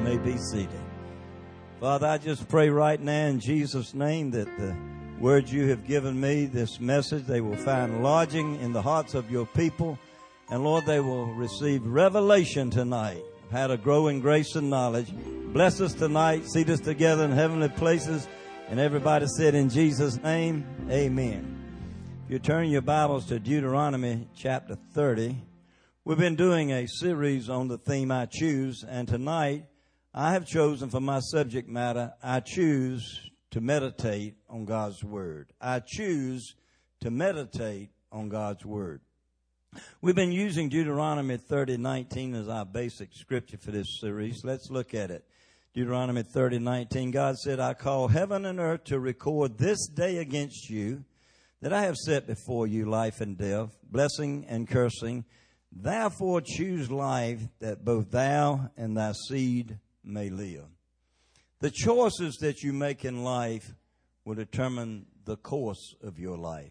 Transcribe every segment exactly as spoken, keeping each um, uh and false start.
may be seated. Father, I just pray right now in Jesus' name that the words you have given me, this message, they will find lodging in the hearts of your people. And Lord, they will receive revelation tonight of how to grow in grace and knowledge. Bless us tonight. Seat us together in heavenly places. And everybody said in Jesus' name, amen. If you turn your Bibles to Deuteronomy chapter thirty, we've been doing a series on the theme, I Choose. And tonight, I have chosen for my subject matter, I choose to meditate on God's Word. I choose to meditate on God's Word. We've been using Deuteronomy thirty nineteen as our basic scripture for this series. Let's look at it. Deuteronomy thirty nineteen, God said, I call heaven and earth to record this day against you, that I have set before you life and death, blessing and cursing. Therefore choose life, that both thou and thy seed may live. The choices that you make in life will determine the course of your life.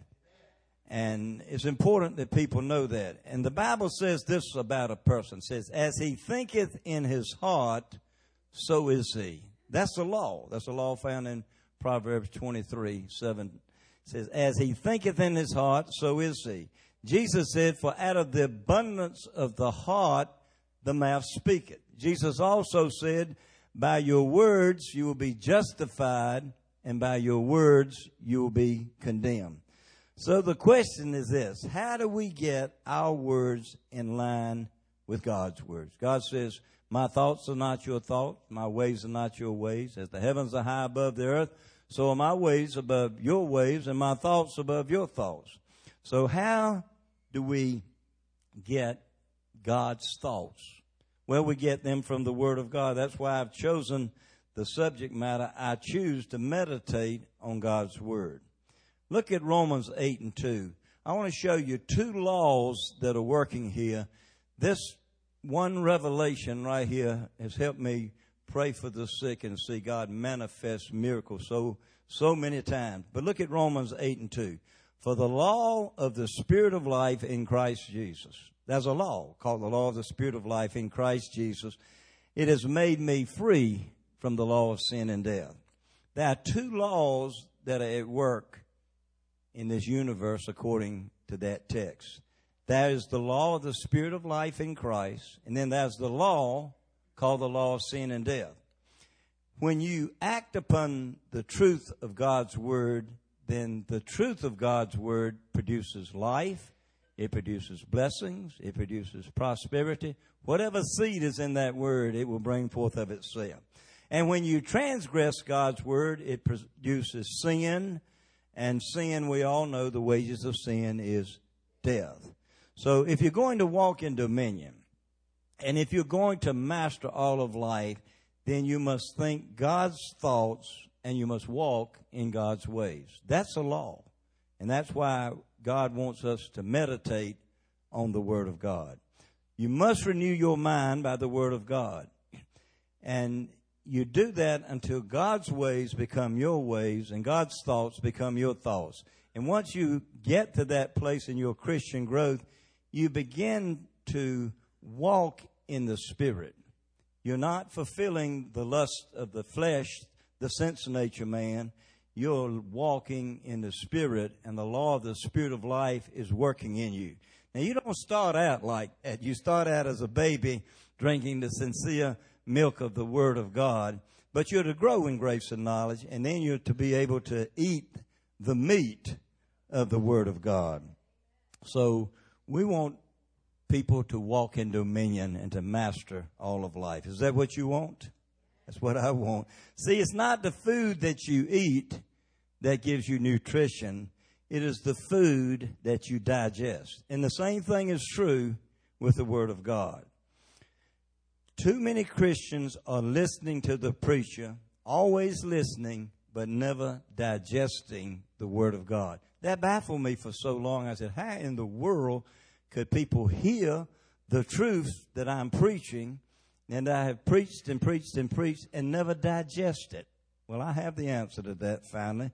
And it's important that people know that. And the Bible says this about a person. It says, as he thinketh in his heart, so is he. That's the law. That's the law found in Proverbs twenty-three, seven. It says, as he thinketh in his heart, so is he. Jesus said, for out of the abundance of the heart, the mouth speaketh. Jesus also said, by your words you will be justified, and by your words you will be condemned. So the question is this, how do we get our words in line with God's words? God says, my thoughts are not your thoughts, my ways are not your ways. As the heavens are high above the earth, so are my ways above your ways, and my thoughts above your thoughts. So how do we get God's thoughts? Well, we get them from the Word of God. That's why I've chosen the subject matter. I choose to meditate on God's Word. Look at Romans eight and two. I want to show you two laws that are working here. This one revelation right here has helped me pray for the sick and see God manifest miracles so, so many times. But look at Romans eight and two. For the law of the Spirit of life in Christ Jesus. There's a law called the law of the Spirit of life in Christ Jesus. It has made me free from the law of sin and death. There are two laws that are at work in this universe according to that text. There is the law of the Spirit of life in Christ, and then there's the law called the law of sin and death. When you act upon the truth of God's Word, then the truth of God's Word produces life. It produces blessings. It produces prosperity. Whatever seed is in that Word, it will bring forth of itself. And when you transgress God's Word, it produces sin. And sin, we all know the wages of sin is death. So if you're going to walk in dominion, and if you're going to master all of life, then you must think God's thoughts and you must walk in God's ways. That's a law. And that's why God wants us to meditate on the Word of God. You must renew your mind by the Word of God. And you do that until God's ways become your ways and God's thoughts become your thoughts. And once you get to that place in your Christian growth, you begin to walk in the Spirit. You're not fulfilling the lust of the flesh, the sense nature man. You're walking in the Spirit, and the law of the Spirit of life is working in you. Now, you don't start out like that. You start out as a baby drinking the sincere milk of the Word of God, but you're to grow in grace and knowledge, and then you're to be able to eat the meat of the Word of God. So we want people to walk in dominion and to master all of life. Is that what you want? That's what I want. See, it's not the food that you eat that gives you nutrition. It is the food that you digest. And the same thing is true with the Word of God. Too many Christians are listening to the preacher, always listening, but never digesting the Word of God. That baffled me for so long. I said, how in the world could people hear the truth that I'm preaching, and I have preached and preached and preached and never digest it? Well, I have the answer to that finally.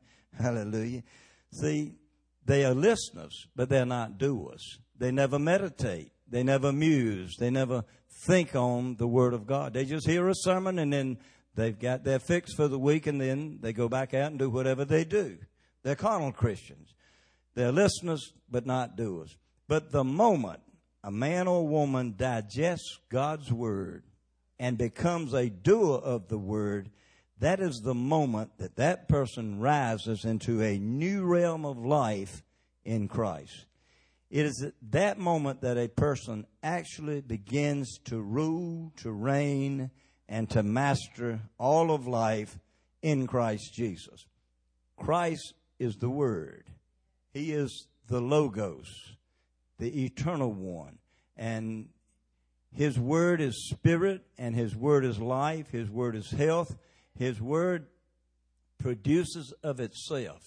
Hallelujah. See, they are listeners, but they're not doers. They never meditate. they never muse. They never think on the Word of God. They just hear a sermon and then they've got their fix for the week and then they go back out and do whatever they do. They're carnal Christians. They're listeners but not doers. But the moment a man or woman digests God's Word and becomes a doer of the Word, that is the moment that that person rises into a new realm of life in Christ. It is at that moment that a person actually begins to rule, to reign, and to master all of life in Christ Jesus. Christ is the Word. He is the Logos, the Eternal One. And His Word is spirit, and His Word is life. His Word is health. His Word produces of itself.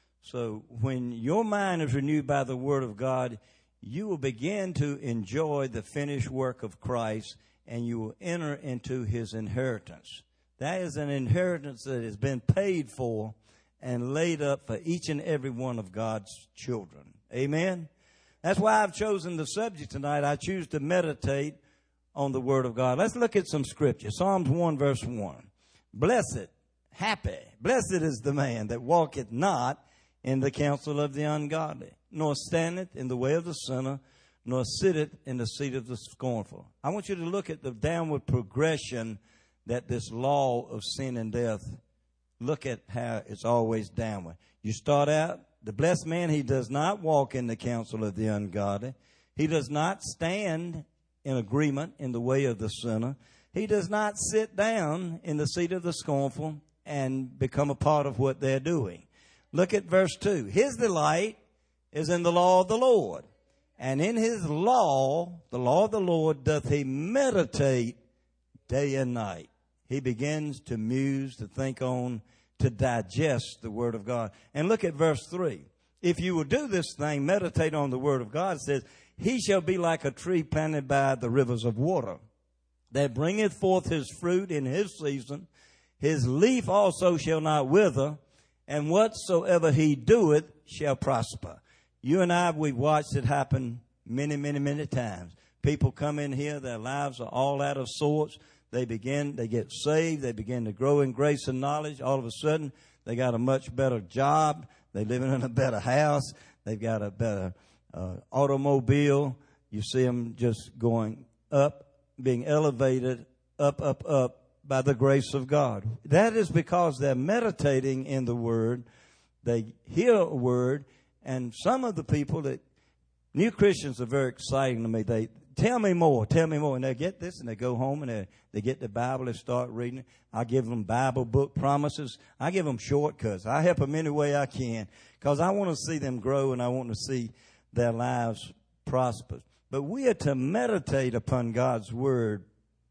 So when your mind is renewed by the Word of God, you will begin to enjoy the finished work of Christ, and you will enter into His inheritance. That is an inheritance that has been paid for and laid up for each and every one of God's children. Amen? That's why I've chosen the subject tonight. I choose to meditate on the Word of God. Let's look at some scripture. Psalms one, verse one. Blessed, happy, blessed is the man that walketh not in the counsel of the ungodly, nor standeth in the way of the sinner, nor sitteth in the seat of the scornful. I want you to look at the downward progression that this law of sin and death, look at how it's always downward. You start out, the blessed man, he does not walk in the counsel of the ungodly. He does not stand in agreement in the way of the sinner. He does not sit down in the seat of the scornful and become a part of what they're doing. Look at verse two. His delight is in the law of the Lord, and in His law, the law of the Lord, doth he meditate day and night. He begins to muse, to think on, to digest the Word of God. And look at verse three. If you will do this thing, meditate on the Word of God, it says, he shall be like a tree planted by the rivers of water, that bringeth forth his fruit in his season. His leaf also shall not wither, and whatsoever he doeth shall prosper. You and I, we've watched it happen many, many, many times. People come in here, their lives are all out of sorts. They begin, they get saved, they begin to grow in grace and knowledge. All of a sudden, they got a much better job. They live in a better house. They've got a better uh, automobile. You see them just going up, being elevated up, up, up by the grace of God. That is because they're meditating in the Word. They hear a word, and some of the people that, new Christians are very exciting to me. They tell me more, tell me more. And they get this, and they go home, and they, they get the Bible and start reading it. I give them Bible book promises. I give them shortcuts. I help them any way I can because I want to see them grow, and I want to see their lives prosper. But we are to meditate upon God's Word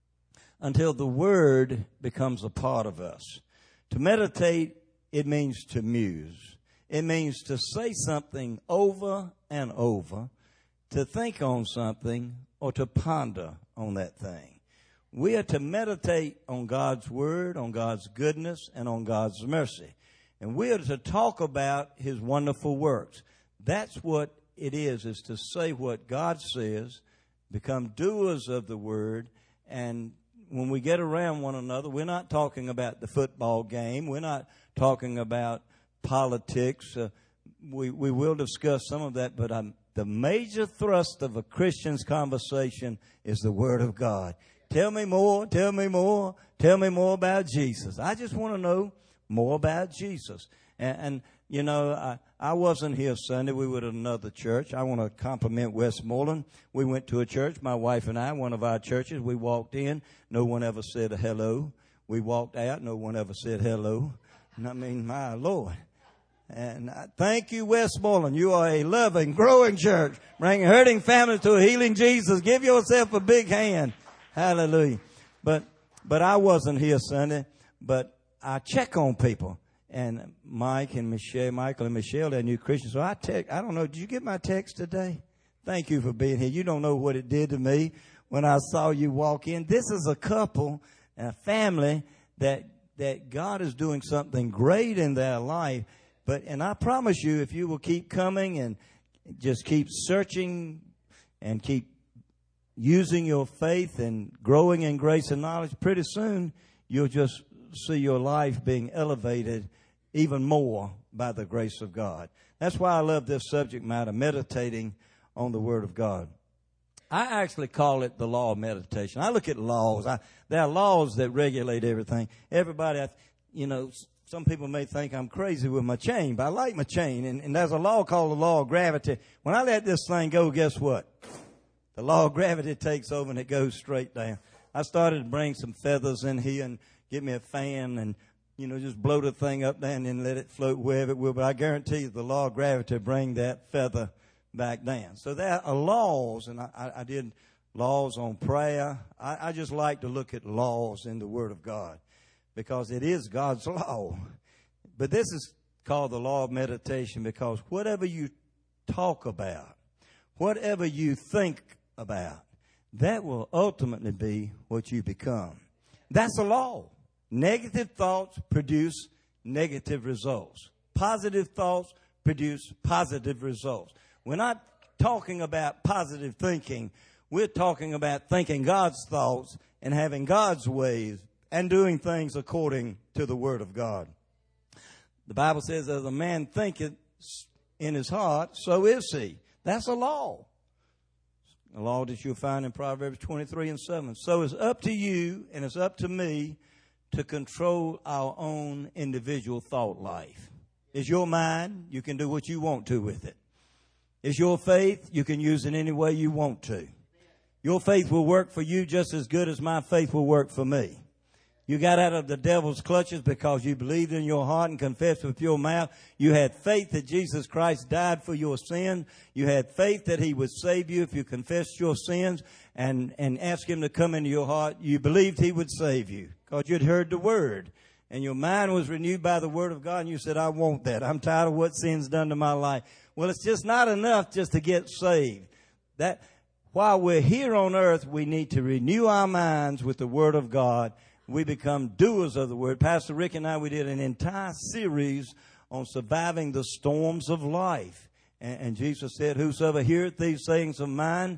until the Word becomes a part of us. To meditate, it means to muse. It means to say something over and over, to think on something, or to ponder on that thing. We are to meditate on God's Word, on God's goodness, and on God's mercy. And we are to talk about His wonderful works. That's what it is, is to say what God says, become doers of the Word, and when we get around one another, we're not talking about the football game. We're not talking about politics. Uh, we, we will discuss some of that, but I'm, the major thrust of a Christian's conversation is the Word of God. Tell me more, tell me more, tell me more about Jesus. I just want to know more about Jesus. And, and you know, I, I wasn't here Sunday. We were at another church. I want to compliment Westmoreland. We went to a church, my wife and I, one of our churches. We walked in. No one ever said a hello. We walked out. No one ever said hello. And I mean, my Lord. And I thank you, Westmoreland. You are a loving, growing church. Bringing hurting families to a healing Jesus. Give yourself a big hand. Hallelujah. But, but I wasn't here Sunday. But I check on people. And Mike and Michelle, Michael and Michelle, they're new Christians. So I text, I don't know, did you get my text today? Thank you for being here. You don't know what it did to me when I saw you walk in. This is a couple, a family that, that God is doing something great in their life. But, and I promise you, if you will keep coming and just keep searching and keep using your faith and growing in grace and knowledge, pretty soon you'll just see your life being elevated even more by the grace of God. That's why I love this subject matter, meditating on the Word of God. I actually call it the law of meditation. I look at laws. I, there are laws that regulate everything. Everybody, you know, some people may think I'm crazy with my chain, but I like my chain. And, and there's a law called the law of gravity. When I let this thing go, guess what? The law of gravity takes over and it goes straight down. I started to bring some feathers in here and get me a fan and, you know, just blow the thing up there and then let it float wherever it will. But I guarantee you the law of gravity will bring that feather back down. So there are laws, and I, I, I did laws on prayer. I, I just like to look at laws in the Word of God because it is God's law. But this is called the law of meditation because whatever you talk about, whatever you think about, that will ultimately be what you become. That's a law. Negative thoughts produce negative results. Positive thoughts produce positive results. We're not talking about positive thinking. We're talking about thinking God's thoughts and having God's ways and doing things according to the Word of God. The Bible says, as a man thinketh in his heart, so is he. That's a law. A law that you'll find in Proverbs twenty-three and seven. So it's up to you and it's up to me to control our own individual thought life. It's your mind. You can do what you want to with it. It's your faith. You can use it any way you want to. Your faith will work for you just as good as my faith will work for me. You got out of the devil's clutches because you believed in your heart and confessed with your mouth. You had faith that Jesus Christ died for your sins. You had faith that he would save you if you confessed your sins and, and asked him to come into your heart. You believed he would save you because you'd heard the word. And your mind was renewed by the Word of God, and you said, I want that. I'm tired of what sin's done to my life. Well, it's just not enough just to get saved. That while we're here on earth, we need to renew our minds with the Word of God. We become doers of the Word. Pastor Rick and I, we did an entire series on surviving the storms of life. And, and Jesus said, whosoever heareth these sayings of mine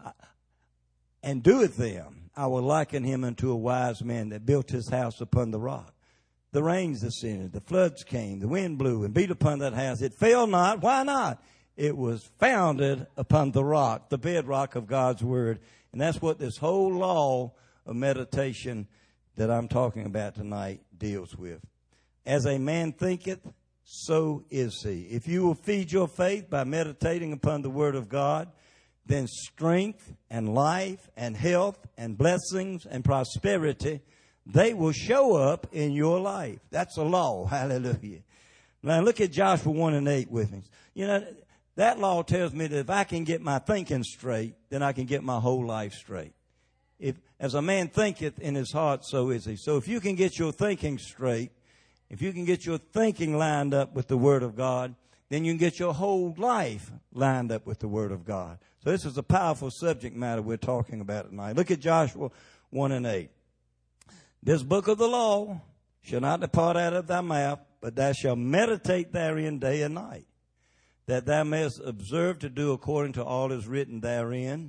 and doeth them, I will liken him unto a wise man that built his house upon the rock. The rains descended, the floods came, the wind blew and beat upon that house. It fell not. Why not? It was founded upon the rock, the bedrock of God's Word. And that's what this whole law of meditation that I'm talking about tonight deals with. As a man thinketh, so is he. If you will feed your faith by meditating upon the Word of God, then strength and life and health and blessings and prosperity, they will show up in your life. That's a law. Hallelujah. Now look at Joshua one and eight with me. You know, that law tells me that if I can get my thinking straight, then I can get my whole life straight. If, as a man thinketh in his heart, so is he. So if you can get your thinking straight, if you can get your thinking lined up with the Word of God, then you can get your whole life lined up with the Word of God. So this is a powerful subject matter we're talking about tonight. Look at Joshua one and eight. This book of the law shall not depart out of thy mouth, but thou shalt meditate therein day and night, that thou mayest observe to do according to all is written therein.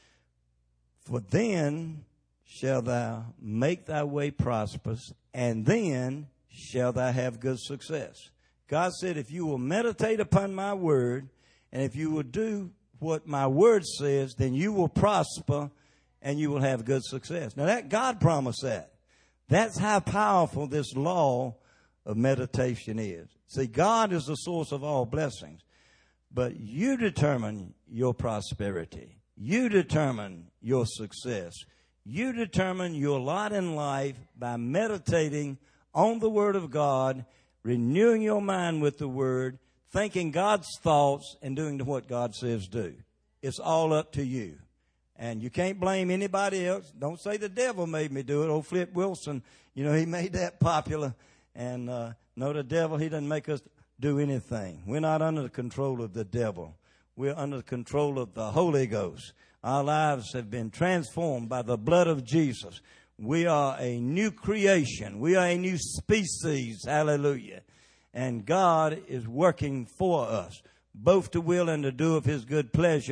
For then shall thou make thy way prosperous, and then shall thou have good success. God said, if you will meditate upon my word, and if you will do what my word says, then you will prosper and you will have good success. Now that God promised that. That's how powerful this law of meditation is. See, God is the source of all blessings, but you determine your prosperity. You determine your success. You determine your lot in life by meditating on the Word of God, renewing your mind with the Word, thinking God's thoughts, and doing what God says do. It's all up to you. And you can't blame anybody else. Don't say the devil made me do it. Old Flip Wilson, you know, he made that popular. And uh, no, the devil, he doesn't make us do anything. We're not under the control of the devil. We're under the control of the Holy Ghost. Our lives have been transformed by the blood of Jesus. We are a new creation. We are a new species. Hallelujah. And God is working for us, both to will and to do of His good pleasure,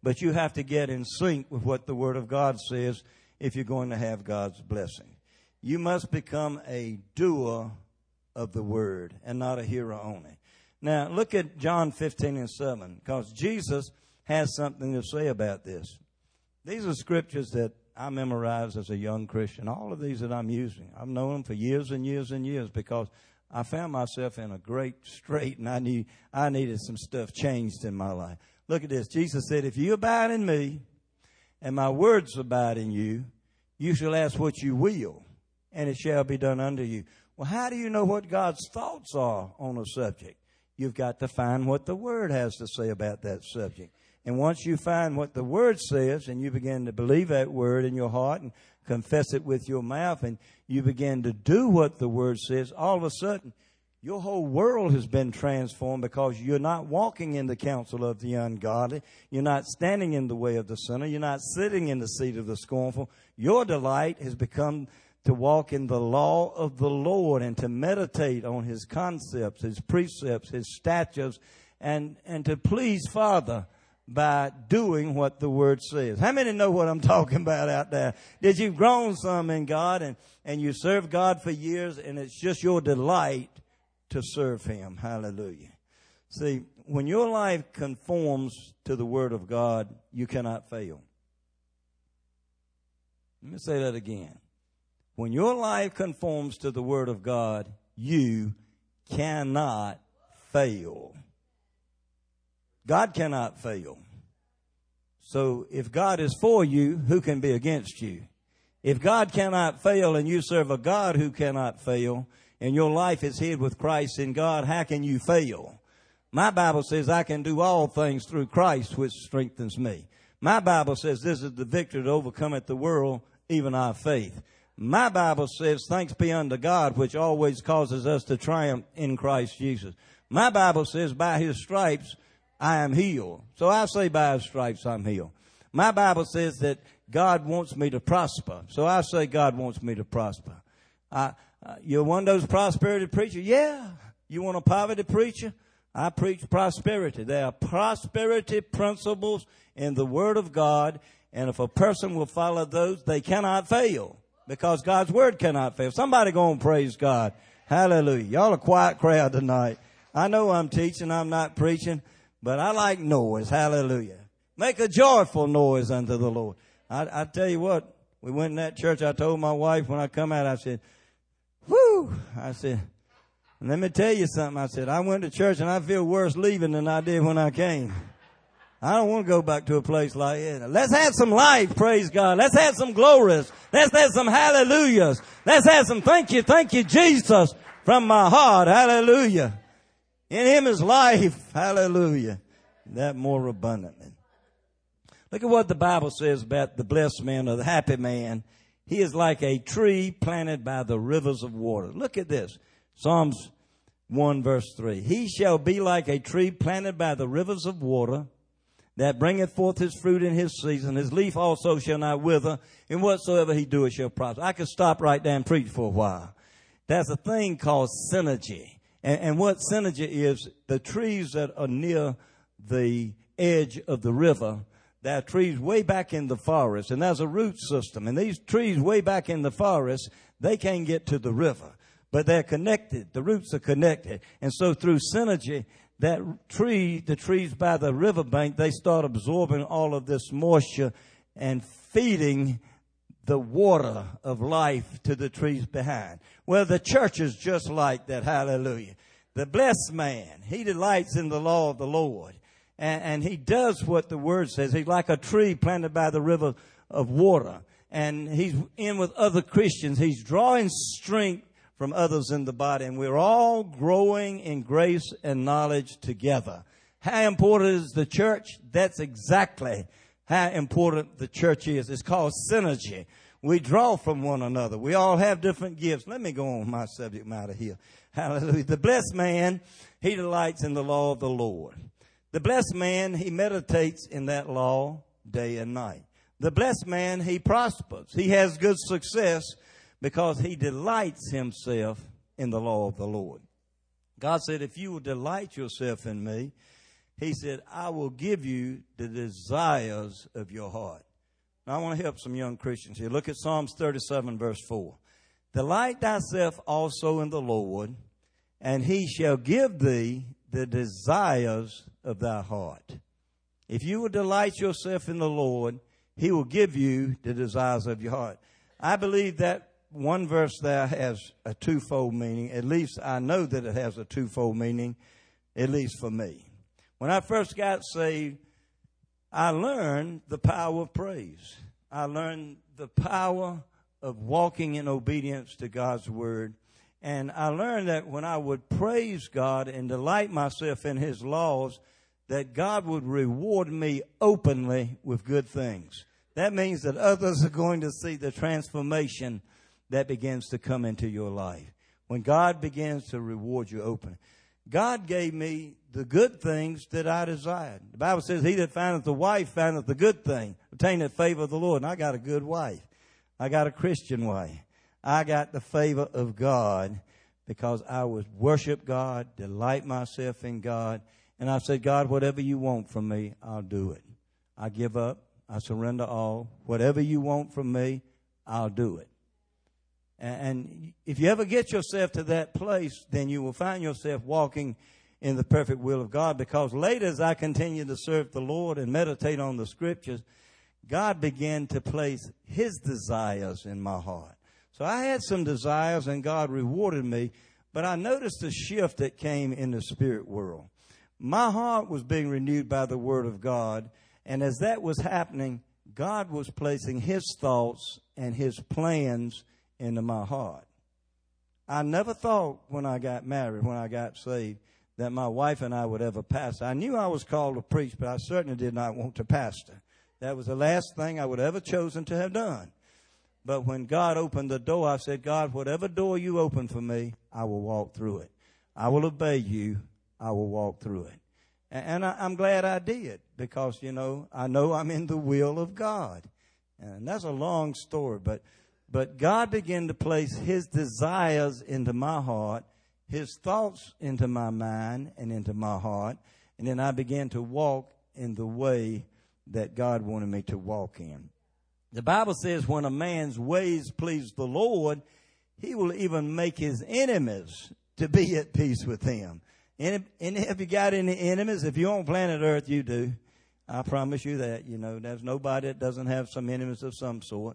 But you have to get in sync with what the Word of God says if you're going to have God's blessing. You must become a doer of the Word and not a hearer only. Now, look at John fifteen and seven, because Jesus has something to say about this. These are scriptures that I memorized as a young Christian. All of these that I'm using, I've known them for years and years and years because I found myself in a great strait and I need I needed some stuff changed in my life. Look at this. Jesus said, if you abide in me and my words abide in you, you shall ask what you will, and it shall be done unto you. Well, how do you know what God's thoughts are on a subject? You've got to find what the Word has to say about that subject. And once you find what the Word says and you begin to believe that Word in your heart and confess it with your mouth and you begin to do what the Word says, all of a sudden your whole world has been transformed because you're not walking in the counsel of the ungodly. You're not standing in the way of the sinner. You're not sitting in the seat of the scornful. Your delight has become to walk in the law of the Lord and to meditate on His concepts, His precepts, His statutes, and, and to please Father by doing what the Word says. How many know what I'm talking about out there? That you've grown some in God and, and you serve God for years and it's just your delight to serve Him. Hallelujah. See, when your life conforms to the Word of God, you cannot fail. Let me say that again. When your life conforms to the Word of God, you cannot fail. God cannot fail. So if God is for you, who can be against you? If God cannot fail and you serve a God who cannot fail, and your life is hid with Christ in God, how can you fail? My Bible says I can do all things through Christ, which strengthens me. My Bible says this is the victory that overcometh the world, even our faith. My Bible says thanks be unto God, which always causes us to triumph in Christ Jesus. My Bible says by His stripes I am healed. So I say by His stripes I'm healed. My Bible says that God wants me to prosper. So I say God wants me to prosper. I, uh, you're one of those prosperity preachers? Yeah. You want a poverty preacher? I preach prosperity. There are prosperity principles in the Word of God. And if a person will follow those, they cannot fail. Because God's Word cannot fail. Somebody go and praise God. Hallelujah. Y'all a quiet crowd tonight. I know I'm teaching, I'm not preaching, but I like noise. Hallelujah. Make a joyful noise unto the Lord. I, I tell you what, we went in that church. I told my wife when I come out, I said, whoo, I said, let me tell you something. I said, I went to church and I feel worse leaving than I did when I came. I don't want to go back to a place like that. Let's have some life, praise God. Let's have some glories. Let's have some hallelujahs. Let's have some thank you, thank you, Jesus, from my heart. Hallelujah. In Him is life. Hallelujah. That more abundantly. Look at what the Bible says about the blessed man or the happy man. He is like a tree planted by the rivers of water. Look at this. Psalms one verse three. He shall be like a tree planted by the rivers of water, that bringeth forth his fruit in his season. His leaf also shall not wither, and whatsoever he doeth shall prosper. I could stop right there and preach for a while. There's a thing called synergy. And, and what synergy is, the trees that are near the edge of the river, there are trees way back in the forest, and there's a root system. And these trees way back in the forest, they can't get to the river, but they're connected. The roots are connected. And so through synergy, that tree, the trees by the riverbank, they start absorbing all of this moisture and feeding the water of life to the trees behind. Well, the church is just like that. Hallelujah. The blessed man, he delights in the law of the Lord. And, and he does what the Word says. He's like a tree planted by the river of water. And he's in with other Christians. He's drawing strength from others in the body, and we're all growing in grace and knowledge together. How important is the church? That's exactly how important the church is. It's called synergy. We draw from one another. We all have different gifts. Let me go on with my subject matter here. Hallelujah. The blessed man, he delights in the law of the Lord. The blessed man, he meditates in that law day and night. The blessed man, he prospers. He has good success, because he delights himself in the law of the Lord. God said, if you will delight yourself in me, He said, I will give you the desires of your heart. Now, I want to help some young Christians here. Look at Psalms thirty-seven, verse four. Delight thyself also in the Lord, and he shall give thee the desires of thy heart. If you will delight yourself in the Lord, he will give you the desires of your heart. I believe that one verse there has a twofold meaning. At least I know that it has a twofold meaning, at least for me. When I first got saved, I learned the power of praise. I learned the power of walking in obedience to God's word. And I learned that when I would praise God and delight myself in his laws, that God would reward me openly with good things. That means that others are going to see the transformation that begins to come into your life. When God begins to reward you openly. God gave me the good things that I desired. The Bible says, he that findeth a wife findeth the good thing, obtaineth favor of the Lord. And I got a good wife. I got a Christian wife. I got the favor of God because I would worship God, delight myself in God. And I said, God, whatever you want from me, I'll do it. I give up. I surrender all. Whatever you want from me, I'll do it. And if you ever get yourself to that place, then you will find yourself walking in the perfect will of God. Because later, as I continue to serve the Lord and meditate on the scriptures, God began to place his desires in my heart. So I had some desires and God rewarded me, but I noticed a shift that came in the spirit world. My heart was being renewed by the word of God. And as that was happening, God was placing his thoughts and his plans into my heart. I never thought when I got married, when I got saved, that my wife and I would ever pastor. I knew I was called to preach, but I certainly did not want to pastor. That was the last thing I would ever chosen to have done. But when God opened the door, I said, God, whatever door you open for me, I will walk through it. I will obey you. I will walk through it. And I, I'm glad I did because, you know, I know I'm in the will of God. And that's a long story, but But God began to place his desires into my heart, his thoughts into my mind and into my heart. And then I began to walk in the way that God wanted me to walk in. The Bible says when a man's ways please the Lord, he will even make his enemies to be at peace with him. And have you got any enemies? If you're on planet Earth, you do. I promise you that. You know, there's nobody that doesn't have some enemies of some sort.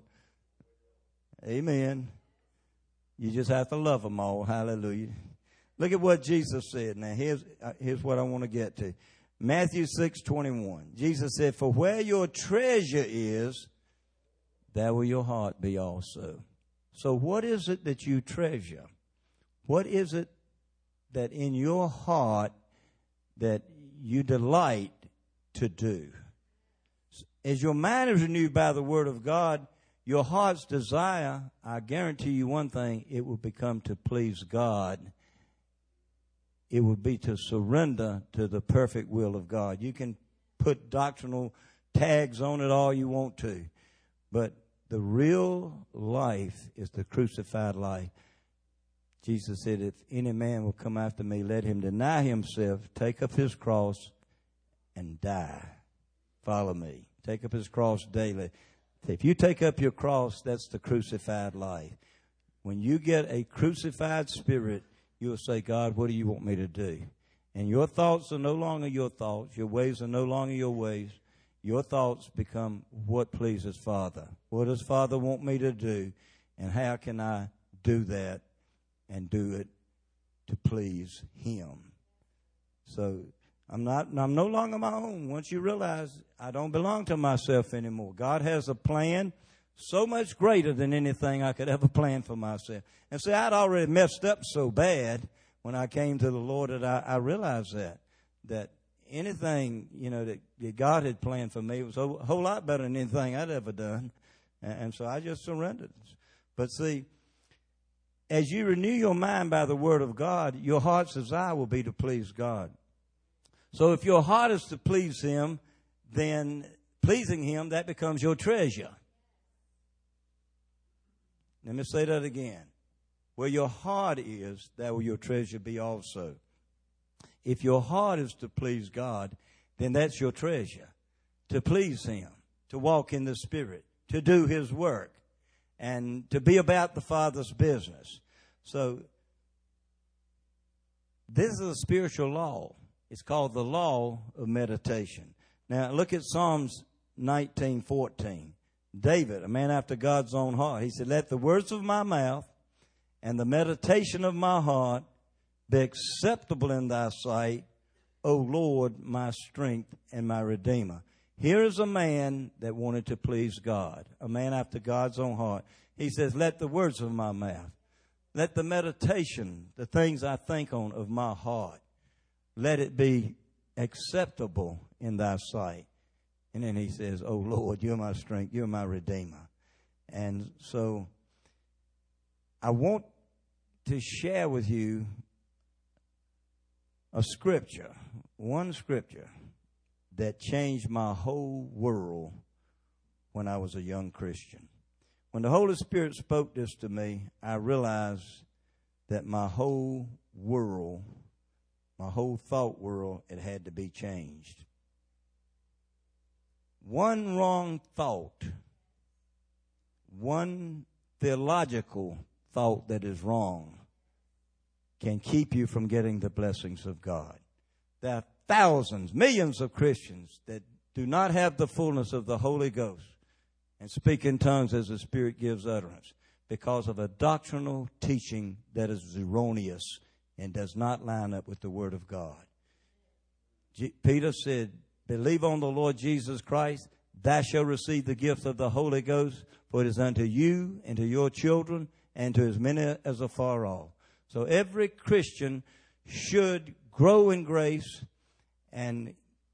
Amen. You just have to love them all. Hallelujah. Look at what Jesus said. Now, here's, uh, here's what I want to get to. Matthew six twenty-one. Jesus said, for where your treasure is, there will your heart be also. So what is it that you treasure? What is it that in your heart that you delight to do? As your mind is renewed by the word of God, your heart's desire, I guarantee you one thing, it will become to please God. It will be to surrender to the perfect will of God. You can put doctrinal tags on it all you want to, but the real life is the crucified life. Jesus said, if any man will come after me, let him deny himself, take up his cross, and die. Follow me. Take up his cross daily. If you take up your cross, that's the crucified life. When you get a crucified spirit, you'll say, God, what do you want me to do? And your thoughts are no longer your thoughts. Your ways are no longer your ways. Your thoughts become what pleases Father. What does Father want me to do? And how can I do that and do it to please him? So I'm not, I'm no longer my own. Once you realize I don't belong to myself anymore. God has a plan so much greater than anything I could ever plan for myself. And see, I'd already messed up so bad when I came to the Lord that I, I realized that, that anything, you know, that, that God had planned for me was a whole, whole lot better than anything I'd ever done. And, and so I just surrendered. But see, as you renew your mind by the word of God, your heart's desire will be to please God. So if your heart is to please him, then pleasing him, that becomes your treasure. Let me say that again. Where your heart is, there will your treasure be also. If your heart is to please God, then that's your treasure. To please Him, to walk in the Spirit, to do His work, and to be about the Father's business. So, this is a spiritual law. It's called the law of meditation. Now, look at Psalms nineteen fourteen. David, a man after God's own heart, he said, let the words of my mouth and the meditation of my heart be acceptable in thy sight, O Lord, my strength and my Redeemer. Here is a man that wanted to please God, a man after God's own heart. He says, let the words of my mouth, let the meditation, the things I think on of my heart, let it be acceptable in thy sight. And then he says, oh Lord, you're my strength, you're my Redeemer. And so I want to share with you a scripture, one scripture that changed my whole world when I was a young Christian. When the Holy Spirit spoke this to me, I realized that my whole world, my whole thought world, it had to be changed. One wrong thought, one theological thought that is wrong can keep you from getting the blessings of God. There are thousands, millions of Christians that do not have the fullness of the Holy Ghost and speak in tongues as the Spirit gives utterance because of a doctrinal teaching that is erroneous and does not line up with the Word of God. G- Peter said, believe on the Lord Jesus Christ, thou shalt receive the gift of the Holy Ghost, for it is unto you and to your children and to as many as are far off. So every Christian should grow in grace and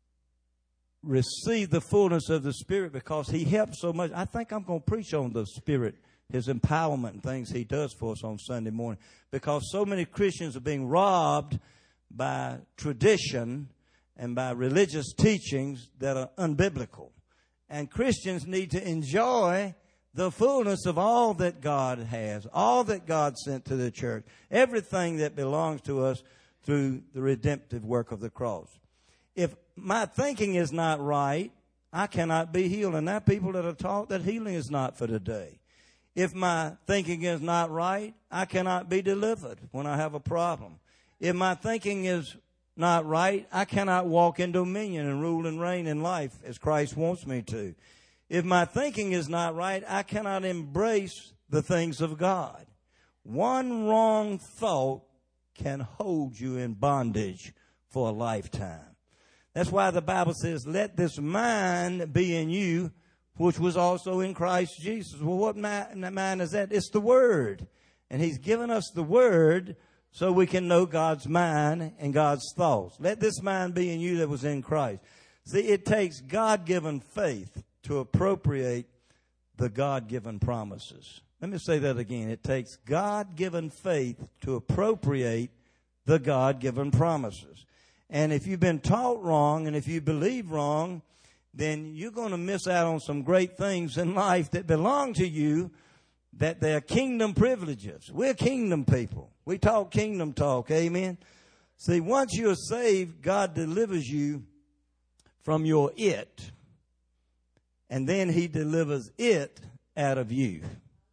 receive the fullness of the Spirit because He helps so much. I think I'm going to preach on the Spirit, His empowerment and things He does for us on Sunday morning, because so many Christians are being robbed by tradition and by religious teachings that are unbiblical. And Christians need to enjoy the fullness of all that God has, all that God sent to the church, everything that belongs to us through the redemptive work of the cross. If my thinking is not right, I cannot be healed. And there are people that are taught that healing is not for today. If my thinking is not right, I cannot be delivered when I have a problem. If my thinking is not right, I cannot walk in dominion and rule and reign in life as Christ wants me to. If my thinking is not right, I cannot embrace the things of God. One wrong thought can hold you in bondage for a lifetime. That's why the Bible says, let this mind be in you, which was also in Christ Jesus. Well, what mind is that? It's the Word. And He's given us the Word so we can know God's mind and God's thoughts. Let this mind be in you that was in Christ. See, it takes God-given faith to appropriate the God-given promises. Let me say that again. It takes God-given faith to appropriate the God-given promises. And if you've been taught wrong and if you believe wrong, then you're going to miss out on some great things in life that belong to you, that they're kingdom privileges. We're kingdom people. We talk kingdom talk. Amen. See, once you're saved, God delivers you from your it. And then He delivers it out of you.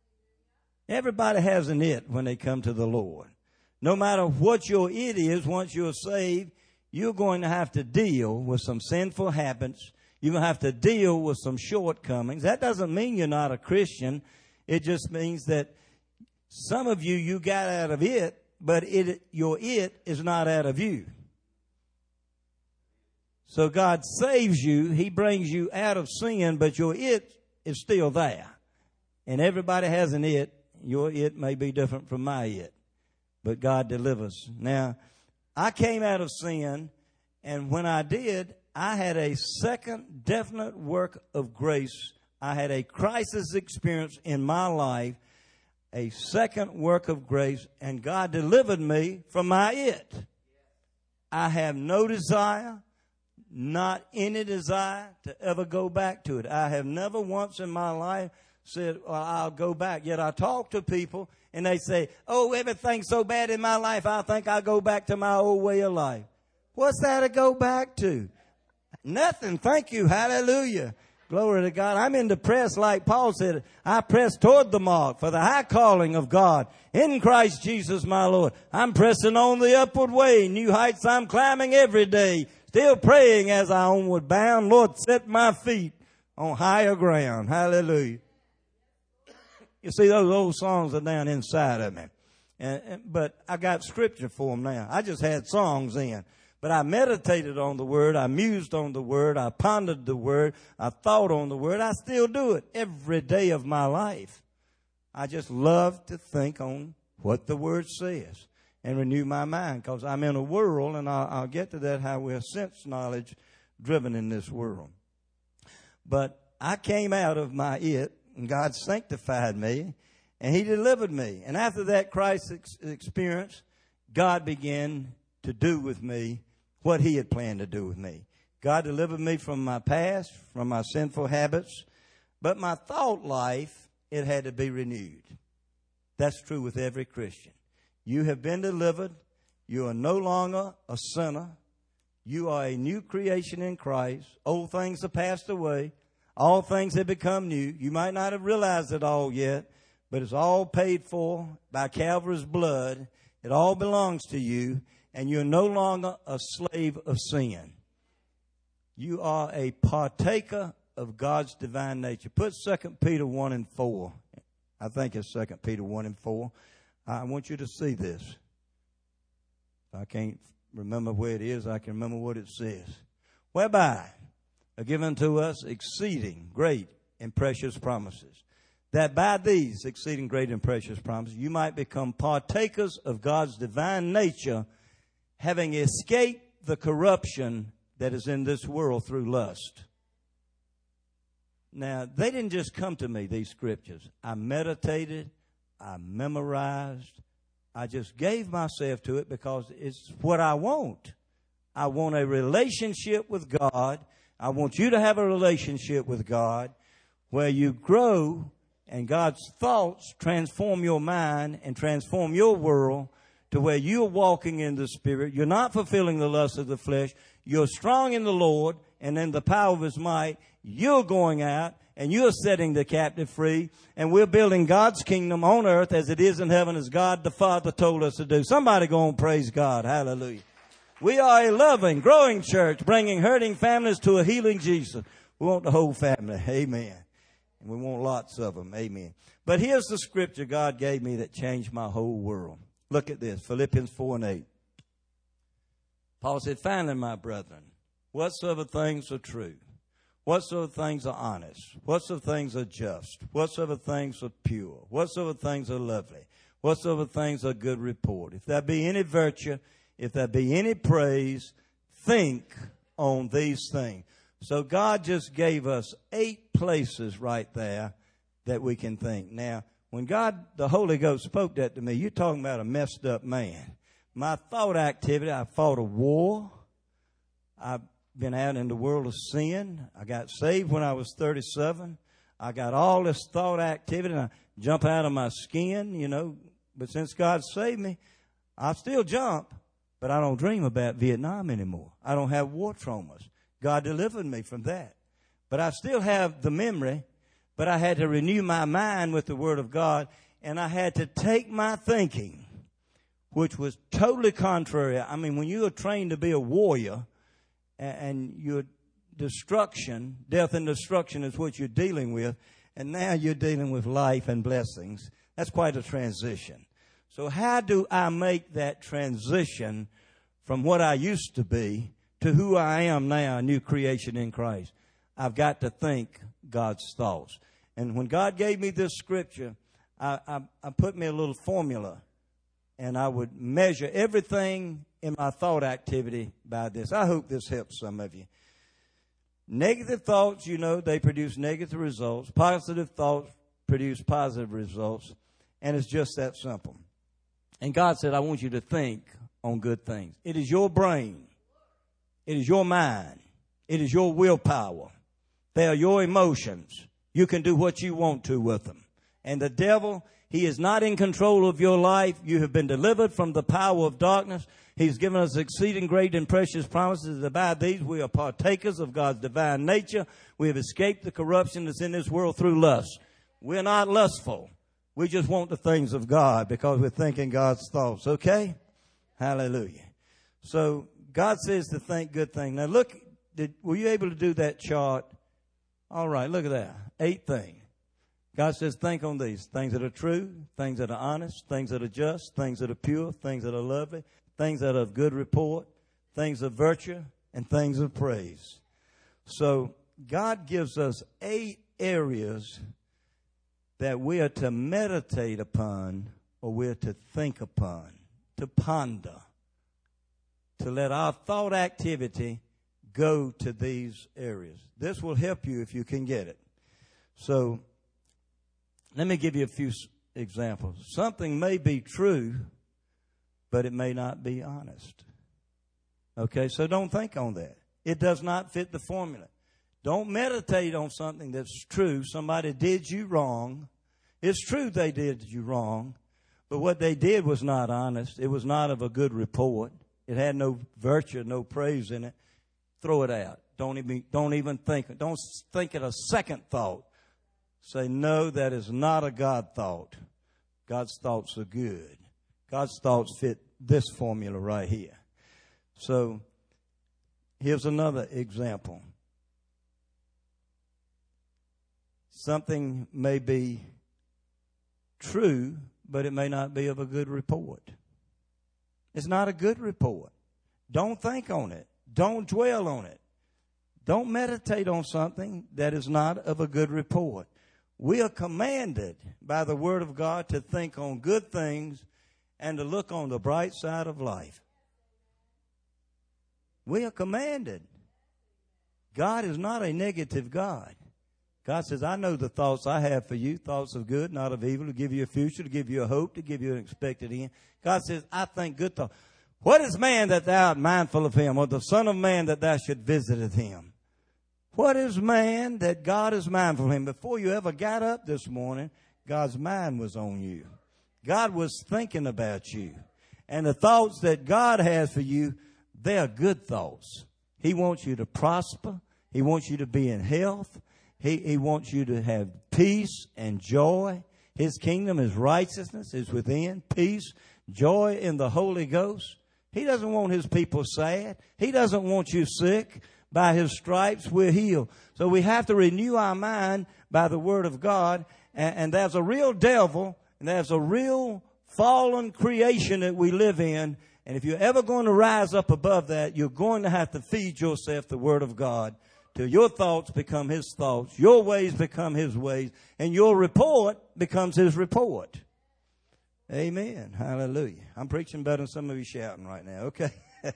Everybody has an it when they come to the Lord. No matter what your it is, once you're saved, you're going to have to deal with some sinful habits. You're going to have to deal with some shortcomings. That doesn't mean you're not a Christian. It just means that some of you, you got out of it, but it, your it is not out of you. So God saves you. He brings you out of sin, but your it is still there. And everybody has an it. Your it may be different from my it, but God delivers. Now, I came out of sin, and when I did, I had a second definite work of grace. I had a crisis experience in my life, a second work of grace, and God delivered me from my it. I have no desire, not any desire to ever go back to it. I have never once in my life said, well, I'll go back. Yet I talk to people, and they say, oh, everything's so bad in my life, I think I'll go back to my old way of life. What's that to go back to? Nothing. Thank you. Hallelujah. Glory to God. I'm in the press like Paul said. I press toward the mark for the high calling of God in Christ Jesus my Lord. I'm pressing on the upward way. New heights I'm climbing every day. Still praying as I onward bound. Lord, set my feet on higher ground. Hallelujah. You see, those old songs are down inside of me. And, and, but I got scripture for them now. I just had songs in. But I meditated on the Word. I mused on the Word. I pondered the Word. I thought on the Word. I still do it every day of my life. I just love to think on what the Word says and renew my mind, because I'm in a world, and I'll, I'll get to that, how we're sense knowledge driven in this world. But I came out of my it, and God sanctified me, and He delivered me. And after that Christ ex- experience, God began to do with me what He had planned to do with me. God delivered me from my past, from my sinful habits. But my thought life, it had to be renewed. That's true with every Christian. You have been delivered. You are no longer a sinner. You are a new creation in Christ. Old things have passed away. All things have become new. You might not have realized it all yet, but it's all paid for by Calvary's blood. It all belongs to you. And you're no longer a slave of sin. You are a partaker of God's divine nature. Put Second Peter one and four. I think it's Second Peter one and four. I want you to see this. I can't remember where it is. I can remember what it says. Whereby are given to us exceeding great and precious promises, that by these exceeding great and precious promises you might become partakers of God's divine nature, having escaped the corruption that is in this world through lust. Now, they didn't just come to me, these scriptures. I meditated, I memorized, I just gave myself to it because it's what I want. I want a relationship with God. I want you to have a relationship with God where you grow and God's thoughts transform your mind and transform your world to where you're walking in the Spirit. You're not fulfilling the lust of the flesh. You're strong in the Lord and in the power of His might. You're going out and you're setting the captive free. And we're building God's kingdom on earth as it is in heaven, as God the Father told us to do. Somebody go and praise God. Hallelujah. We are a loving, growing church, bringing hurting families to a healing Jesus. We want the whole family. Amen. And we want lots of them. Amen. But here's the scripture God gave me that changed my whole world. Look at this, Philippians four and eight. Paul said, finally, my brethren, whatsoever things are true, whatsoever things are honest, whatsoever things are just, whatsoever things are pure, whatsoever things are lovely, whatsoever things are good report, if there be any virtue, if there be any praise, think on these things. So God just gave us eight places right there that we can think. Now, when God, the Holy Ghost, spoke that to me, you're talking about a messed up man. My thought activity, I fought a war. I've been out in the world of sin. I got saved when I was thirty-seven. I got all this thought activity, and I jump out of my skin, you know. But since God saved me, I still jump, but I don't dream about Vietnam anymore. I don't have war traumas. God delivered me from that. But I still have the memory. But I had to renew my mind with the Word of God, and I had to take my thinking, which was totally contrary. I mean, when you are trained to be a warrior, and your destruction, death and destruction is what you're dealing with, and now you're dealing with life and blessings, that's quite a transition. So how do I make that transition from what I used to be to who I am now, a new creation in Christ? I've got to think God's thoughts. And when God gave me this scripture, I, I, I put me a little formula, and I would measure everything in my thought activity by this. I hope this helps some of you. Negative thoughts, you know, they produce negative results. Positive thoughts produce positive results. And it's just that simple. And God said, I want you to think on good things. It is your brain. It is your mind. It is your willpower. They are your emotions. You can do what you want to with them. And the devil, he is not in control of your life. You have been delivered from the power of darkness. He's given us exceeding great and precious promises, that by these we are partakers of God's divine nature. We have escaped the corruption that's in this world through lust. We're not lustful. We just want the things of God because we're thinking God's thoughts. Okay? Hallelujah. So God says to think good things. Now look, did, were you able to do that chart? All right, look at that. Eight things. God says think on these. Things that are true, things that are honest, things that are just, things that are pure, things that are lovely, things that are of good report, things of virtue, and things of praise. So God gives us eight areas that we are to meditate upon, or we're to think upon, to ponder, to let our thought activity go to these areas. This will help you if you can get it. So let me give you a few examples. Something may be true, but it may not be honest. Okay, so don't think on that. It does not fit the formula. Don't meditate on something that's true. Somebody did you wrong. It's true they did you wrong, but what they did was not honest. It was not of a good report. It had no virtue, no praise in it. Throw it out. Don't even, don't even think. Don't think it a second thought. Say, no, that is not a God thought. God's thoughts are good. God's thoughts fit this formula right here. So here's another example. Something may be true, but it may not be of a good report. It's not a good report. Don't think on it. Don't dwell on it. Don't meditate on something that is not of a good report. We are commanded by the Word of God to think on good things and to look on the bright side of life. We are commanded. God is not a negative God. God says, I know the thoughts I have for you, thoughts of good, not of evil, to give you a future, to give you a hope, to give you an expected end. God says, I think good thoughts. What is man that thou art mindful of him, or the son of man that thou should visit him? What is man that God is mindful of him? Before you ever got up this morning, God's mind was on you. God was thinking about you. And the thoughts that God has for you, they are good thoughts. He wants you to prosper. He wants you to be in health. He, he wants you to have peace and joy. His kingdom, his righteousness is within. Peace, joy in the Holy Ghost. He doesn't want his people sad. He doesn't want you sick. By his stripes we're healed. So we have to renew our mind by the Word of God. And, and there's a real devil, and there's a real fallen creation that we live in. And if you're ever going to rise up above that, you're going to have to feed yourself the Word of God till your thoughts become his thoughts, your ways become his ways, and your report becomes his report. Amen. Hallelujah. I'm preaching better than some of you shouting right now. Okay.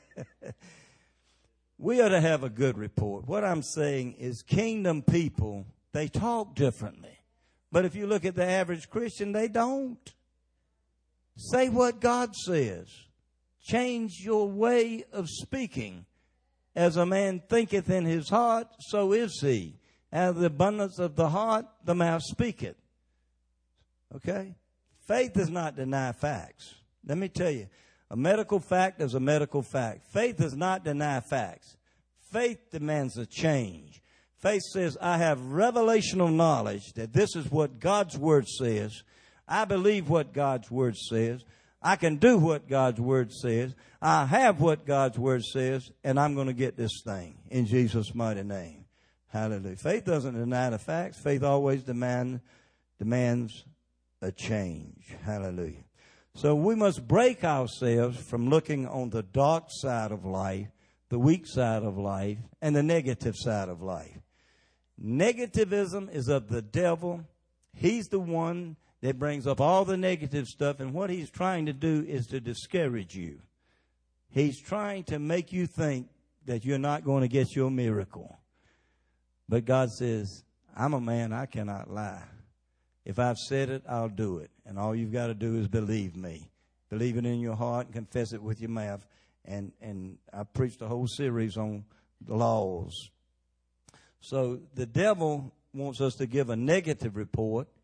We ought to have a good report. What I'm saying is kingdom people, they talk differently. But if you look at the average Christian, they don't. Say what God says. Change your way of speaking. As a man thinketh in his heart, so is he. Out of the abundance of the heart, the mouth speaketh. Okay? Faith does not deny facts. Let me tell you. A medical fact is a medical fact. Faith does not deny facts. Faith demands a change. Faith says, I have revelational knowledge that this is what God's Word says. I believe what God's Word says. I can do what God's Word says. I have what God's Word says, and I'm going to get this thing in Jesus' mighty name. Hallelujah. Faith doesn't deny the facts. Faith always demand, demands a change. Hallelujah. So we must break ourselves from looking on the dark side of life, the weak side of life, and the negative side of life. Negativism is of the devil. He's the one that brings up all the negative stuff, and what he's trying to do is to discourage you. He's trying to make you think that you're not going to get your miracle. But God says, I'm a man, I cannot lie. If I've said it, I'll do it. And all you've got to do is believe me. Believe it in your heart and confess it with your mouth. And, and I preached a whole series on the laws. So the devil wants us to give a negative report.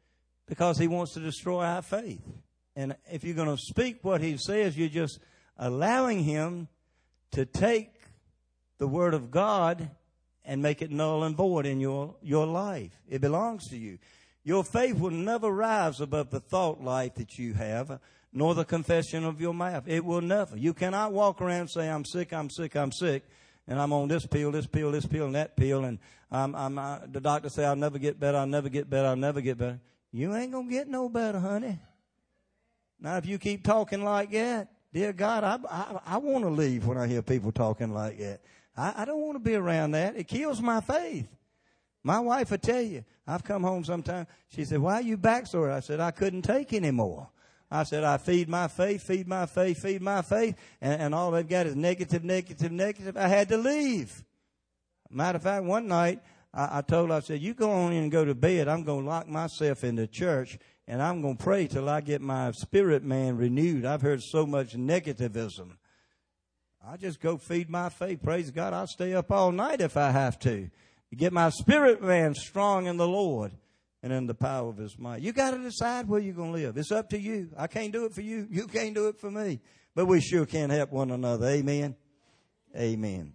because he wants to destroy our faith. And if you're going to speak what he says, you're just allowing him to take the word of God and make it null and void in your, your life. It belongs to you. Your faith will never rise above the thought life that you have, nor the confession of your mouth. It will never. You cannot walk around and say, I'm sick, I'm sick, I'm sick, and I'm on this pill, this pill, this pill, and that pill, and I'm, I'm, I, the doctor say I'll never get better, I'll never get better, I'll never get better. You ain't going to get no better, honey. Now, if you keep talking like that, dear God, I, I, I want to leave when I hear people talking like that. I, I don't want to be around that. It kills my faith. My wife will tell you, I've come home sometime. She said, why are you back sore? I said, I couldn't take anymore. I said, I feed my faith, feed my faith, feed my faith, and, and all they've got is negative, negative, negative. I had to leave. Matter of fact, one night, I, I told her, I said, you go on in and go to bed. I'm going to lock myself in the church, and I'm going to pray till I get my spirit man renewed. I've heard so much negativism. I just go feed my faith. Praise God, I'll stay up all night if I have to. To get my spirit man strong in the Lord and in the power of his might. You got to decide where you're going to live. It's up to you. I can't do it for you. You can't do it for me. But we sure can help one another. Amen. Amen.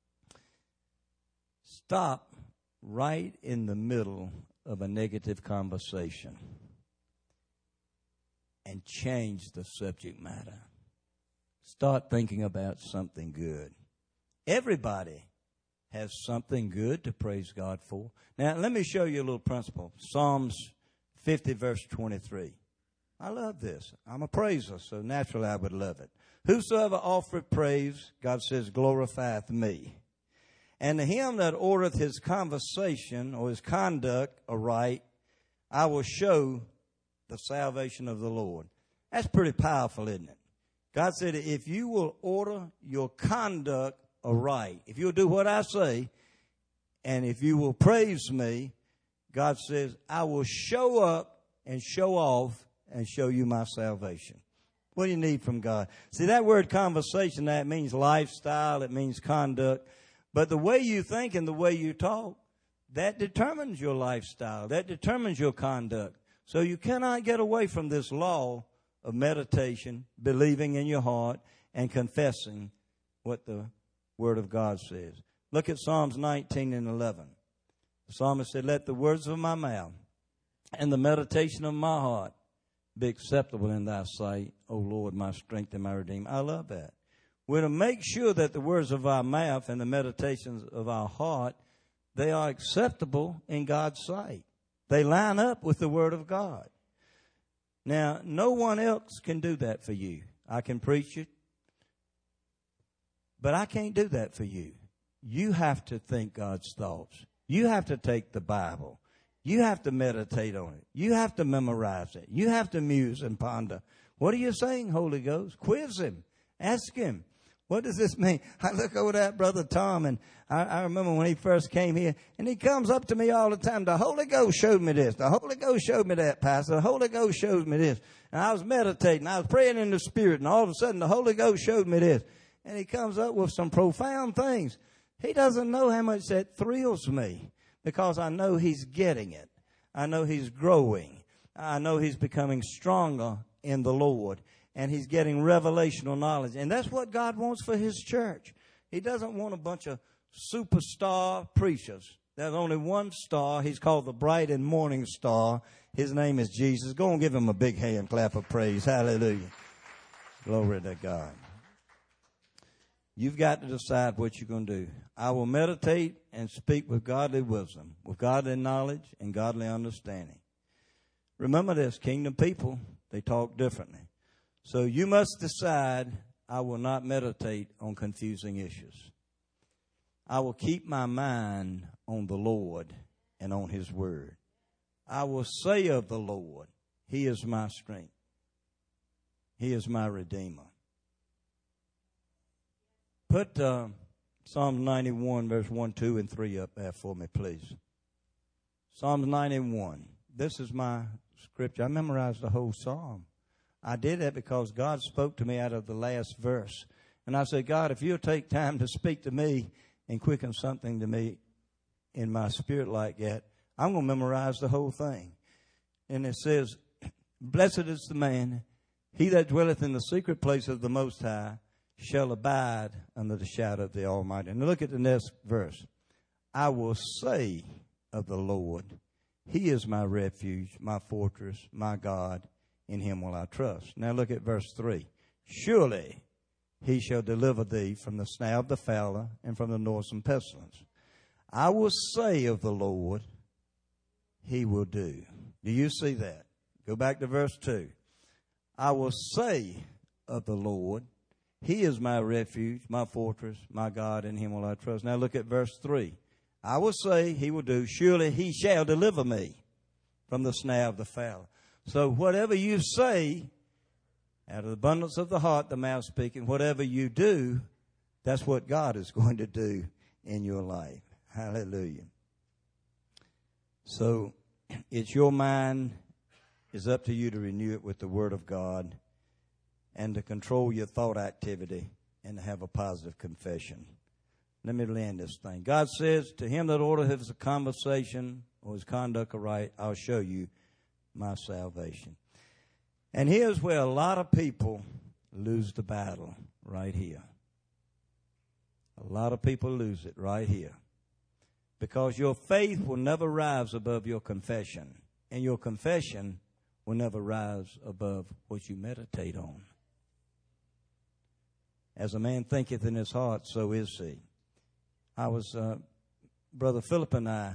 Stop right in the middle of a negative conversation and change the subject matter. Start thinking about something good. Everybody has something good to praise God for. Now, let me show you a little principle. Psalms fifty, verse twenty-three. I love this. I'm a praiser, so naturally I would love it. Whosoever offereth praise, God says, glorifieth me. And to him that ordereth his conversation or his conduct aright, I will show the salvation of the Lord. That's pretty powerful, isn't it? God said, if you will order your conduct aright, if you'll do what I say, and if you will praise me, God says, I will show up and show off and show you my salvation. What do you need from God? See, that word conversation, that means lifestyle, it means conduct. But the way you think and the way you talk, that determines your lifestyle. That determines your conduct. So you cannot get away from this law of meditation, believing in your heart, and confessing what the Word of God says. Look at Psalms nineteen and eleven. The psalmist said, let the words of my mouth and the meditation of my heart be acceptable in thy sight, O Lord, my strength and my redeemer. I love that. We're to make sure that the words of our mouth and the meditations of our heart, they are acceptable in God's sight. They line up with the Word of God. Now, no one else can do that for you. I can preach it, but I can't do that for you. You have to think God's thoughts. You have to take the Bible. You have to meditate on it. You have to memorize it. You have to muse and ponder. What are you saying, Holy Ghost? Quiz him. Ask him. What does this mean? I look over at Brother Tom, and I, I remember when he first came here, and he comes up to me all the time. The Holy Ghost showed me this. The Holy Ghost showed me that, Pastor. The Holy Ghost showed me this. And I was meditating. I was praying in the Spirit, and all of a sudden the Holy Ghost showed me this. And he comes up with some profound things. He doesn't know how much that thrills me because I know he's getting it. I know he's growing. I know he's becoming stronger in the Lord. And he's getting revelational knowledge. And that's what God wants for his church. He doesn't want a bunch of superstar preachers. There's only one star. He's called the bright and morning star. His name is Jesus. Go and give him a big hand clap of praise. Hallelujah. Glory to God. You've got to decide what you're going to do. I will meditate and speak with godly wisdom, with godly knowledge and godly understanding. Remember this, kingdom people, they talk differently. So you must decide, I will not meditate on confusing issues. I will keep my mind on the Lord and on his word. I will say of the Lord, he is my strength. He is my redeemer. Put uh, Psalm ninety-one, verse one, two, and three up there for me, please. Psalm ninety-one. This is my scripture. I memorized the whole psalm. I did that because God spoke to me out of the last verse. And I said, God, if you'll take time to speak to me and quicken something to me in my spirit like that, I'm going to memorize the whole thing. and it says, blessed is the man, he that dwelleth in the secret place of the Most High shall abide under the shadow of the Almighty. And look at the next verse. I will say of the Lord, he is my refuge, my fortress, my God, in him will I trust. Now look at verse three. Surely he shall deliver thee from the snare of the fowler and from the noisome pestilence. I will say of the Lord, he will do. Do you see that? Go back to verse two. I will say of the Lord, he is my refuge, my fortress, my God, in him will I trust. Now look at verse three. I will say, he will do. Surely he shall deliver me from the snare of the fowler. So whatever you say, out of the abundance of the heart, the mouth speaking, whatever you do, that's what God is going to do in your life. Hallelujah. So it's your mind. It's up to you to renew it with the Word of God and to control your thought activity and to have a positive confession. Let me land this thing. God says, to him that ordereth his conversation or his conduct aright, I'll show you my salvation. And here's where a lot of people lose the battle, right here. A lot of people lose it right here. Because your faith will never rise above your confession. And your confession will never rise above what you meditate on. As a man thinketh in his heart, so is he. I was, uh, Brother Philip and I,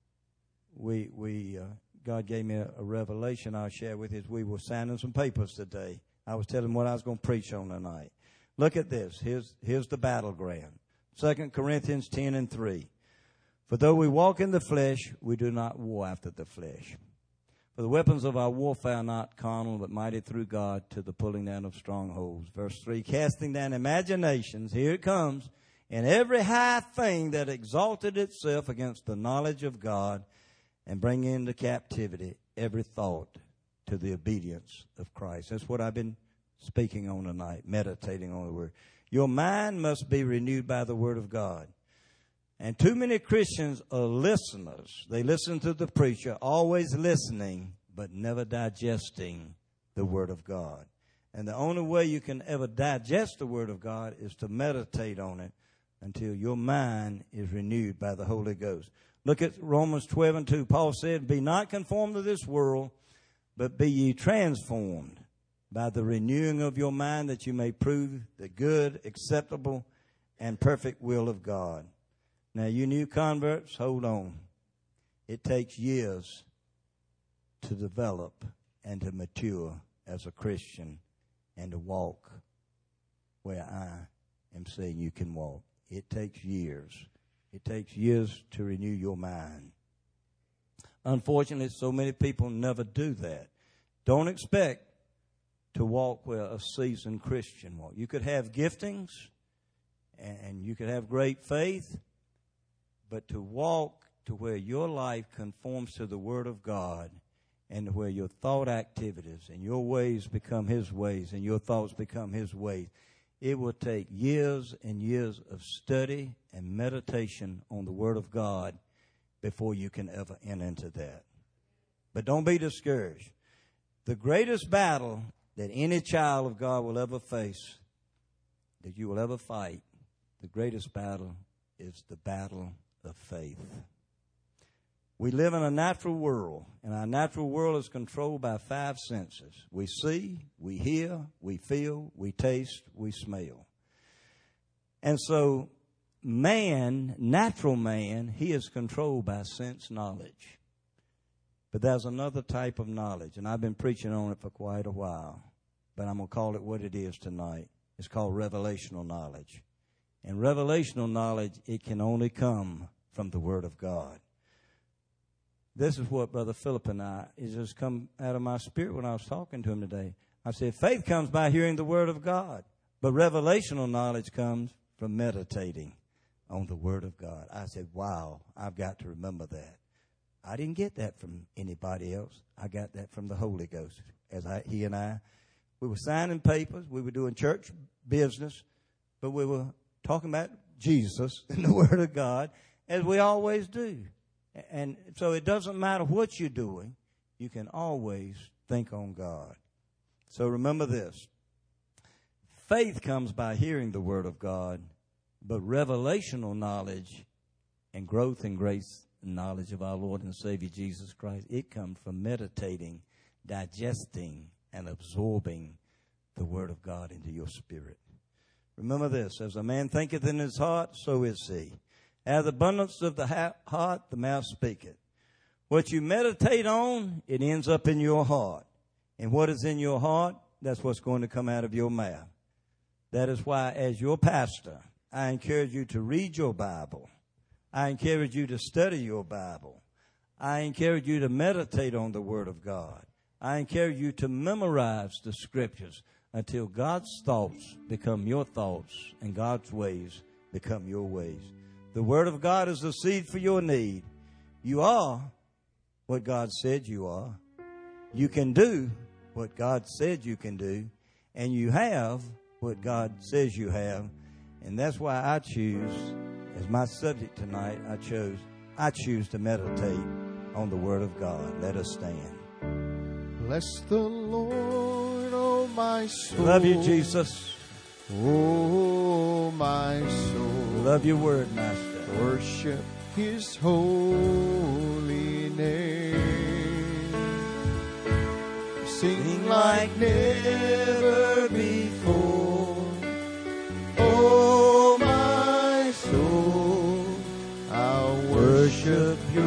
we, we, uh, God gave me a, a revelation I'll share with you as we were signing some papers today. I was telling him what I was going to preach on tonight. Look at this. Here's, here's the battleground. Second Corinthians ten and three. For though we walk in the flesh, we do not war after the flesh. For the weapons of our warfare are not carnal, but mighty through God to the pulling down of strongholds. Verse three, casting down imaginations, here it comes, and every high thing that exalted itself against the knowledge of God, and bring into captivity every thought to the obedience of Christ. That's what I've been speaking on tonight, meditating on the Word. Your mind must be renewed by the Word of God. And too many Christians are listeners. They listen to the preacher, always listening, but never digesting the Word of God. And the only way you can ever digest the Word of God is to meditate on it until your mind is renewed by the Holy Ghost. Look at Romans twelve and two. Paul said, be not conformed to this world, but be ye transformed by the renewing of your mind, that you may prove the good, acceptable, and perfect will of God. Now, you new converts, hold on. It takes years to develop and to mature as a Christian and to walk where I am saying you can walk. It takes years. It takes years to renew your mind. Unfortunately, so many people never do that. Don't expect to walk where a seasoned Christian walks. You could have giftings and you could have great faith, but to walk to where your life conforms to the Word of God and where your thought activities and your ways become His ways and your thoughts become His ways, it will take years and years of study and meditation on the Word of God before you can ever enter into that. But don't be discouraged. The greatest battle that any child of God will ever face, that you will ever fight, the greatest battle is the battle of faith. We live in a natural world, and our natural world is controlled by five senses. We see, we hear, we feel, we taste, we smell. And so man, natural man, he is controlled by sense knowledge. But there's another type of knowledge, and I've been preaching on it for quite a while, but I'm going to call it what it is tonight. It's called revelational knowledge. And revelational knowledge, it can only come from the Word of God. This is what Brother Philip and I, it just come out of my spirit when I was talking to him today. I said, faith comes by hearing the Word of God, but revelational knowledge comes from meditating on the Word of God. I said, wow, I've got to remember that. I didn't get that from anybody else. I got that from the Holy Ghost. As I, he and I, we were signing papers, we were doing church business, but we were talking about Jesus and the Word of God, as we always do. And so it doesn't matter what you're doing. you can always think on God. So remember this. Faith comes by hearing the Word of God, but revelational knowledge and growth in grace and knowledge of our Lord and Savior Jesus Christ, it comes from meditating, digesting, and absorbing the Word of God into your spirit. Remember this, as a man thinketh in his heart, so is he. Out of the abundance of the ha- heart, the mouth speaketh. What you meditate on, it ends up in your heart. And what is in your heart, that's what's going to come out of your mouth. That is why, as your pastor, I encourage you to read your Bible. I encourage you to study your Bible. I encourage you to meditate on the Word of God. I encourage you to memorize the Scriptures until God's thoughts become your thoughts and God's ways become your ways. The Word of God is the seed for your need. You are what God said you are. You can do what God said you can do. And you have what God says you have. And that's why I choose, as my subject tonight, I chose, I choose to meditate on the Word of God. Let us stand. Bless the Lord, oh my soul. Love you, Jesus. Oh, my soul. Love your Word, Master. Worship His holy name. Sing, Sing like never before. Oh, my soul, I'll worship your